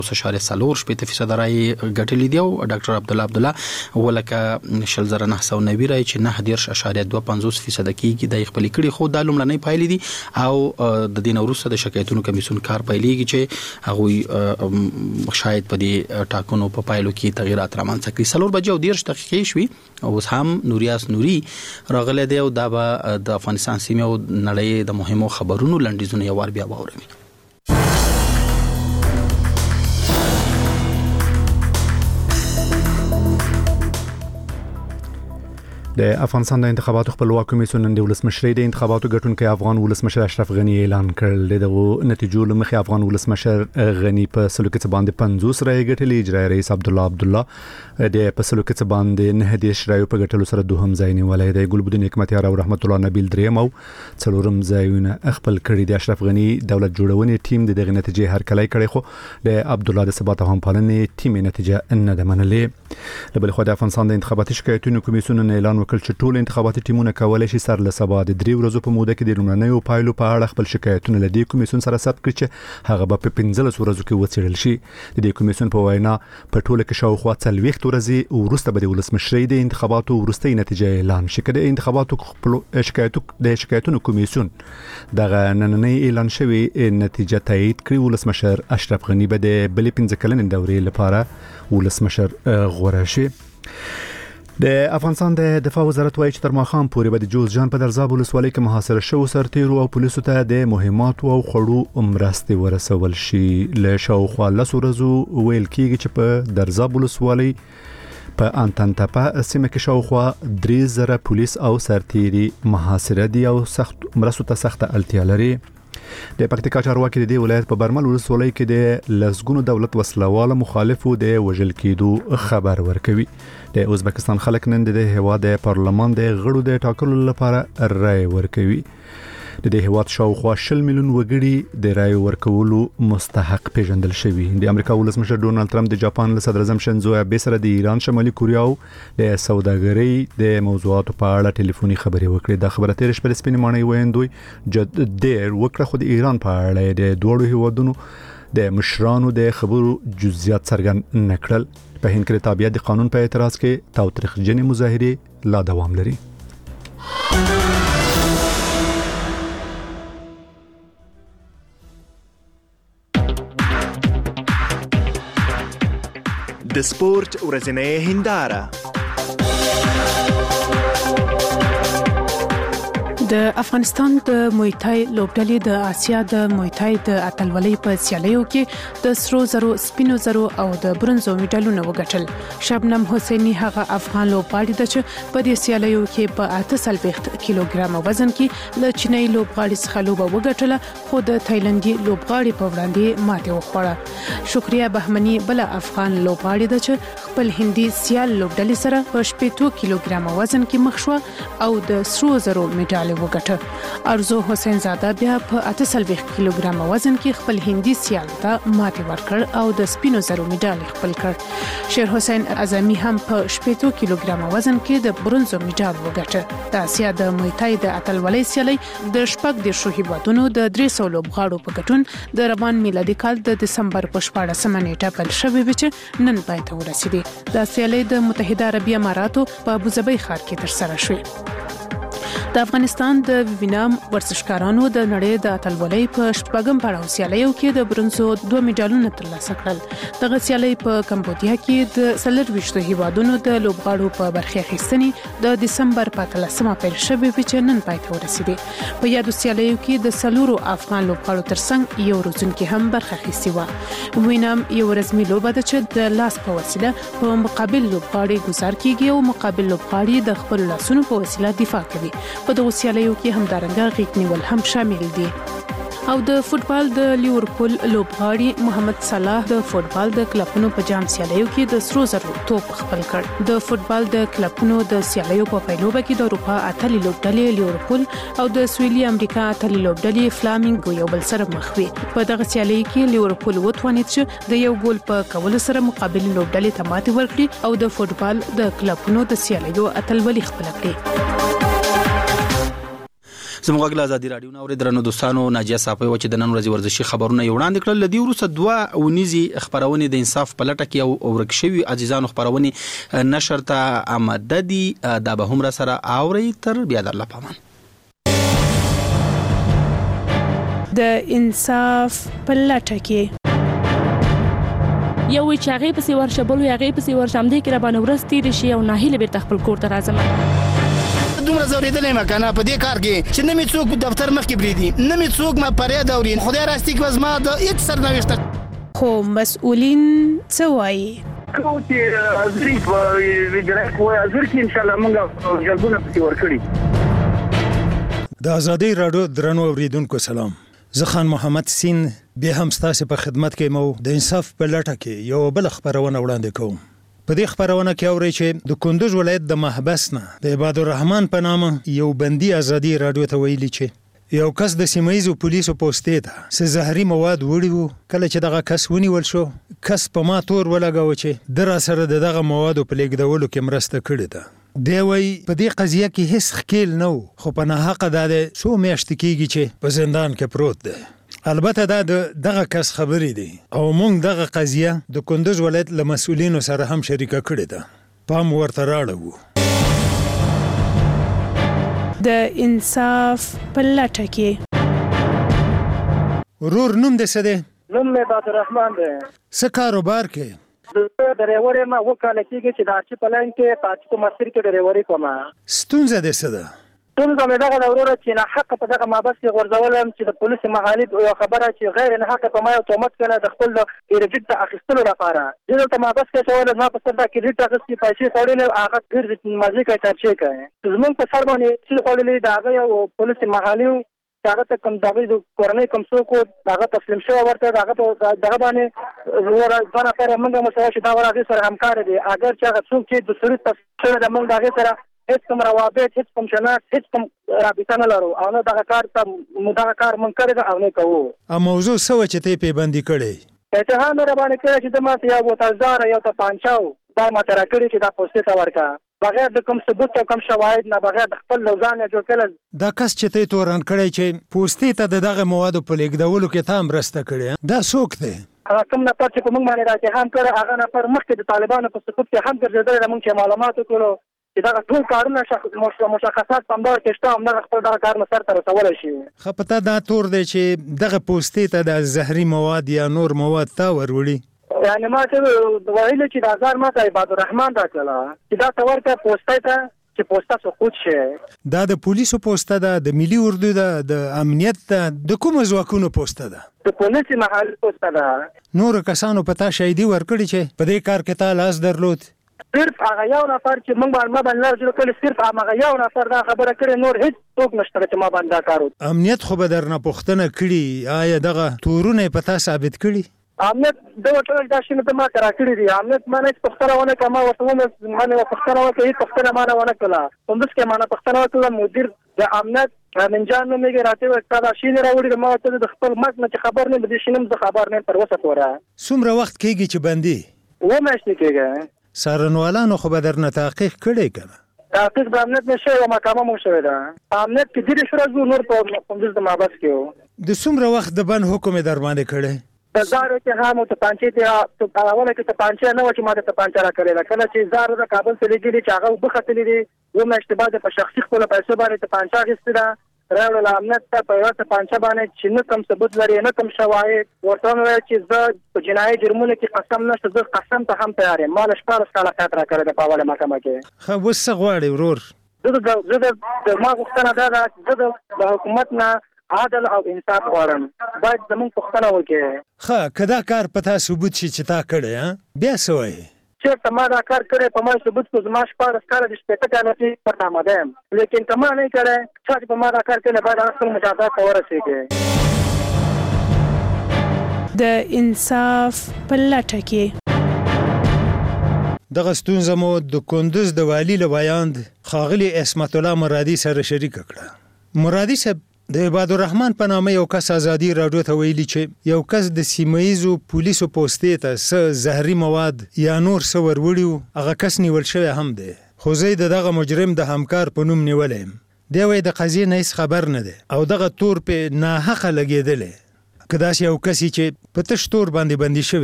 0.4% رای ګټلې دی او ډاکټر عبدالله ولکه شل زره 990 رای چې 9.25% کېږي د خپل کړي خو د لومړنۍ پایلې دي او د دین وروسته د شکایتونو کمیسیون کار پیلېږي چې هغه شاید په دې ټاکنو په پایلو کې تغیرات رامنځته کړي. 4:10 شوي او هم نوریاس نوري راغله دی او دا به د افغانستان سیمه او نړۍ د مهمو خبرونو لنډیزونه یو ور بیا واوري. د افغانستان د انتخاباتو خپلواک کمیسیون د ولسمشر د انتخاباتو ګټونکو افغان ولسمشر اشرف غنی اعلان کړل دغه نتیجو لمخې افغان ولسمشر غنی په سلوکت باندې 50 رای ګټلې. اجرای رئیس عبدالله د په سلوکت باندې 9 رای په ګټلو سره دوهم ځای نیولای دی. ګلبدین حکمتیار او رحمت الله نبیل دریم او څلورم ځایونه خپل کړي دي. اشرف غنی دولت جوړونې ټیم د دغه نتیجې هرکلی کړي خو د عبدالله د ثبات هم پالنې ټیم نتیجه نه ده منلې. بل خو د افغانستان د انتخاباتي شکایتونو کمیسیون اعلان وکړ چې ټول انتخاباتي ټیمونه کولای شي سر له سبا د 3 ورځې په موده کې د لومړنیو پایلو په اړه خپل شکایتونه لدی کمیسیون سره ثبت کړي چې هغه به په 15 ورځو کې وڅېړل شي. د دې کمیسیون په وینا په ټوله کې شاوخوا 40 ورځې وروسته به د ولسمشرۍ د انتخاباتو وروستۍ نتیجه اعلان شي. کله انتخاباتو شکایتونو کمیسیون دغه نننۍ اعلان شوی نتیجه تایید کړي. ولسمشر اشرف غنی به د بلې 15 کلنې دورې لپاره ولسمشر غوړه شي. د افغانستان د دفاع وزارت وایي چې تر ماښام پورې به د جوزجان په درزاب ولسوالۍ کې محاصره شوو سرتیرو او پولیسو ته د مهماتو او خړو مرستې ورسول شي. له شاوخوا 10 ورځو ویل کېږي چې په درزاب ولسوالۍ په انتنتپه سیمه کې شاوخوا 3000 پولیس او سرتیري محاصره دي او سخت مرستو ته سخته اړتیا لري. د پکتیکا چارواکي د ولایت په برمل ولسوالۍ کې د لسګونو دولت وسلواله مخالفو د وژل کېدو خبر ورکوي. د ازبکستان خلک نن د هیواد د پارلمان د غړو د ټاکلو لپاره رای ورکوي. د دې هیواد شاوخوا 20 میلیون وګړي د رای ورکولو مستحق پیژندل شوي. د امریکا ولسمشر ډونالد ټرمپ د جاپان صدر اعظم شینزو آبه سره د ایران شمالي کوریا او د سوداګرۍ د موضوعاتو په اړه ټلیفوني خبرې وکړې. دا خبره تیر شپه سپین مانای ویندوی ډیر وکړه خو د ایران په اړه د دوړو هیوادونو د مشرانو د خبرو جزئیات څرګند نکړل. په هند کې تابعیت د قانون په اعتراض کې تاوتریخجنې مظاهرې لا دوام لري. د سپورت ورځنۍ هنداره. د افغانستان د موی تای لوبډلې د آسیا د موی تای د اتلولۍ په سیالیو کې د سرو زرو، سپینو زرو او د برونزو میډالونه وګټل. شبنم حسینی هغه افغان لوبغاړي ده چې په دې سیالیو کې په 48 کیلوګرام وزن کې له چینای لوبغاړي څخه لوبه وګټله خو د تایلندي لوبغاړي په وړاندې ماتې وخوړه. شکریا بهمنی بل افغان لوبغاړي ده چې خپل هندي سیال لوبډلې سره په 80 کیلوګرام وزن کې مخ شو او د سرو زرو میډال وګټه. ارزو حسین زاده بیا په 48 کیلوګرام وزن کې خپل هندي سیال ته ماتې ورکړ او د سپینو زرو میډال خپل کړ. شیر حسین اعظمي هم په 80 کیلوګرام وزن کې د برونزو میډال وګټه. د آسیا د موی تای د اتلولۍ سیالي د شپږ د شهیدانو د 300 لوبغاړو په ګډون د روان میلادي کال د دسمبر په 14 نیټه پیل شوې و چې نن پای ته ورسېده. د سیالي د متحده عربی اماراتو په ابوظبي ښار کې ترسره شوه. د افغانستان د وینام ورزشکارانو د نړۍ د اتلولۍ په شپږم پړاو سیالیو کې د برونزو 2 میډالونه ترلاسه کړل. دغه سیالي په کمبودیا کې د 24 هیوادونو د لوبغاړو په برخه اخیستنې د دسمبر په 13مه پیل شوې و چې نن پای ته ورسېده. په یادو سیالیو کې د سلورو افغان لوبغاړو ترڅنګ یو روزونکي هم برخه اخیستې و. وینام یو رسمي لوبه ده چې د لاس په وسیله په مقابل لوبغاړي گزار کیږي او مقابل لوبغاړي د خپل لاسونو په وسیله دفاع کوي. په دغه سیالیو کې همدارنګه غیږ نیول هم شامل دي. او د فوتبال د لیورپول لوبغاړي محمد صلاح د فوتبال د کلبونو په جام سیالیو کې د سرو زرو توپ خپل کړ. د فوتبال د کلبونو د سیالیو په پیلوبه کې د اروپا اتلې لوبډلې لیورپول او د سویلي امریکا اتلې لوبډلې فلامینګو یو بل سره مخ وي. په دغه سیالي کې لیورپول وتوانید چې د یو ګول په کولو سره مقابل لوبډلې ته ماتې ورکړي او د فوتبال د کلبونو د سیالیو اتلولي خپل کړي. زموږ غږ ازادي رادیو نو درنو دوستانو ناجیه صافي و چې د نن ورځې ورزشي خبرونه یو وړاندې کړل. لدی وروسته 2 ونیزي خبرونه د انصاف په لټه کې او ورکشوي عزیزانو خبرونه نشر ته آماده دي. دا به هم را سره اوري تر بیا د الله پامان د انصاف په لټه کې یو وی چې هغه پسې ورشه بل وی هغه پسې ورشم دې کې را باندې ورستې رشي او ناهیله بیرته خپل کور ته راځم. دومره زوریدلې ما کنه په دې کار کې چې نه می څوک دفتر مخ کې بریدي نه می څوک ما پرې دورین خدای راستي کې وزما د هیڅ سرنوشت خو مسؤلین څه وایي کو چې ظریف ویډرک وای ظریف ان شاء الله موږ جلبونه پکې ورکړي. د ازادي رادیو درنو اوریدونکو سلام. زه خان محمد سین به هم ستاسو په خدمت کې مو د انصاف په لټه کې یو بل خبرونه وړاندې کوم. په دې خبرونه کې اوري چې د کندوز ولایت د محبس نه د عباد الرحمن په نامه یو بندي ازادي رادیو ته ویلي چې یو کس د سیمایزو پولیسو پوسټې ته څه زهري مواد وړي کله چې دغه کس ونیول شو کس په ما تور ولګاوه چې در سره دغه مواد په لیږدولو کې مرسته کړې ده. دی وای په دې قضیه کې هیڅ خکیل نه خو په ناحقه ده څو میاشتې کېږي چې په زندان کې پروت دی. البته دا دغه کس خبرې دي او موږ دغه قضیه د کندوز ولایت له مسؤلینو سره هم شریکه کړې ده. پام ورته راړو. د انصاف په لټه کې ورور نوم دې څه دی؟ نوم مې عبد الرحمن دی. څه کاروبار کې؟ د ډرایوري ما وکاله کېږي چې د چې پلان کې پاتې مسیر کې ډرایوري کوم. ستونزه دې څه ده؟ ستونزه مې دغه ضرورت چې نه حق په دغه مابس کې غورځولم چې د پولیس محالف یو خبره چې غیر نه حق په ما یو تهمت کړه د خپل ریجکټ اخیستلو لپاره دلته مابس کې څول نه په سر د کریډټ اخیستي پیسې خوري هغه ګرځي مازی کوي ترچې کوي زمون په سر باندې چې خوري دا یو پولیس محالف هغه ته کوم دغه کورنۍ کوم څوک هغه تسلیم شو ورته هغه باندې ور ځنه پر موږ مسله چې دا ورغه سره همکار دي اگر چې هغه څوک چې د سوري تفصیل د موږ دغه سره هیڅ کوم روابط هیڅ کوم شناخت هیڅ کوم رابطه نه لرو او نه دغه کار ته دغه کار مونږ کړی او نه کوو. ا موضوع سوه چې ته پیبندي کړي اتهام را باندې کړی چې د ما یو وتزار یو ته پانچاو دا ما تر کړی چې دا پوسټ ته ورکا بغیر د کوم ثبوت او کوم شواهد نه بغیر د خپل لوزان جوړ کړل. دا کس چې ته تورن کړی چې پوسټ ته دغه مواد په لیږدولو کې تام رسته کړی دا څوک دی؟ هغه کوم نه پاتې کوم باندې راځي هم کړ هغه نه پر مخکې د طالبانو په ثبوت کې هم ګرځیدل موږ چې معلومات وکړو چې دا ټول کارونه مشخصات په اندازه کې شته هم خپل دا کار مسر تر رسول شي. خپته دا تور دی چې دغه پوسټ ته د زهري مواد یا نور مواد تا وروړي یعنی ما ته ویل چې د هزار ماته عباد الرحمن راکړه چې دا تور ته پوسټ ته چې پوسټه سقوط شي دا د پولیسو پوسټه ده د ملي اردو ده د امنیت ده د کوم ځواکونو پوسټه ده د پولیس محل پوسټه ده. نور کسانو پتا شهیدي ورکړي چې په دې کار کې تا لاس درلود؟ صرف هغه یو نفر چې موږ باندې لږ کړي صرف هغه یو نفر دا خبره کړي نور هیڅ څوک نشته چې ما باندې کارو. امنیت خو به درنه پوښتنه کړي آیا دغه تورونه پتا ثابت کړي؟ امنیت د وټل دا شنو ته ما کرا کړی دي امنیت مانه پختره ونه کما ورته مانه پختره وکړي پختره مانه ونه کلا هم دغه مانه پختره وکړه مدیر د امنیت منجان نو میګه راته وکړه دا شینه راوړي ما ته د خپل مرګ نه خبر نه د شینم د خبر نه پر وسط وره. څومره وخت کېږي چې بندي؟ و ماشته کېږي. سارنوالانو خو به درنه تحقیق کړی کنه؟ تحقیق د امنیت نشه او محکمه مو شوی ده. امنیت کې دې شروع نور په پولیس د مابس کې د څومره وخت د بن حکم در باندې کړی؟ زارو چې هم ته پانچې ته اوله کې ته پانچې نه و چې ماته ته پانچې را کړې کله چې زارو د کابل ته لګېدي چې هغه وبختلې دي و مشته بعد په شخصي خپل پیسې باندې ته پانچې غوښتي ده راول امنیت ته په واسطه پانچې باندې چې نه کوم ثبوت لري نه کوم شواهد ورته وایي چې زه په جنایي جرمونو کې قسم نشته زه قسم ته هم تیار یم مال شپاره ساله خاطر را کړې په اوله محکمه کې. خو وسه غواړي ورور زه د ما غوښتنه ده چې زه د حکومت نه عادل او انصاف غواړم باید زموږ پوښتنه وکړي. ښه کدا کار پتا ثبوت شي چې تا کړی بیا سوای چې ما دا کار کړی په ما ثبوت کو زما شپاره سکاره د شپته کالو پر آماده یم لیکن کما نه کړی چې په ما دا کار کړی باید خپل مجازات ورسېږي. د انصاف په لټه کې دغه ستونزه مو د کندوز د والی له بیان خاغلی اسمت الله مرادي سره شریک کړه. مرادي صاحب د عباد الرحمن په نامه یو کس ازادي راډیو ته ویلي چې یو کس د سیمایزو پولیسو پوسټې ته څه زهري مواد یا نور څه وروړي هغه کس نیول شوی هم دی خو زه دغه مجرم د همکار په نوم نیولم. دی وای د قضیې نه هیڅ خبر نه دی او دغه تور په ناحقه لګېدلی که داسې یو کس چې په تش تور باندې بندي شوی